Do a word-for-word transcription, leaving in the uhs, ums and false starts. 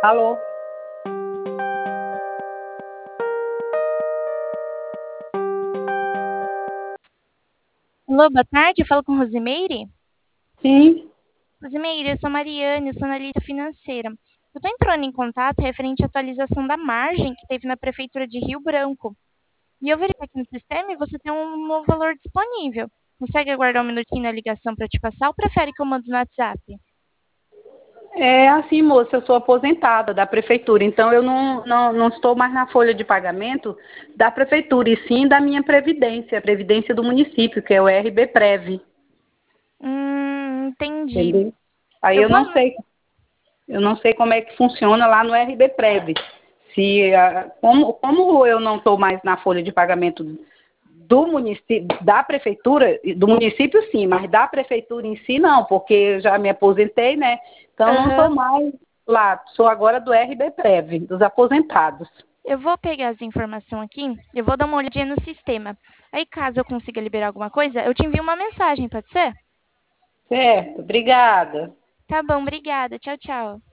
Alô? Alô, boa tarde, eu falo com Rosimeire. Sim. Rosimeire, eu sou Mariane, eu sou analista financeira. Eu estou entrando em contato referente à atualização da margem que teve na Prefeitura de Rio Branco. E eu verifiquei aqui no sistema e você tem um novo valor disponível. Consegue aguardar um minutinho na ligação para te passar ou prefere que eu mando no WhatsApp? É assim, moça, eu sou aposentada da prefeitura, então eu não, não, não estou mais na folha de pagamento da prefeitura, e sim da minha previdência, a previdência do município, que é o R B Prev, Hum, entendi. entendeu? Aí Eu eu vou. não sei, eu não sei como é que funciona lá no R B Prev. Se, ah, como, como eu não estou mais na folha de pagamento do município, da prefeitura, do município sim, mas da prefeitura em si não, porque eu já me aposentei, né? Então não estou Aham. mais lá, sou agora do R B Prev, dos aposentados. Eu vou pegar as informações aqui, eu vou dar uma olhadinha no sistema. Aí, caso eu consiga liberar alguma coisa, eu te envio uma mensagem, pode ser? Certo, obrigada. Tá bom, obrigada. Tchau, tchau.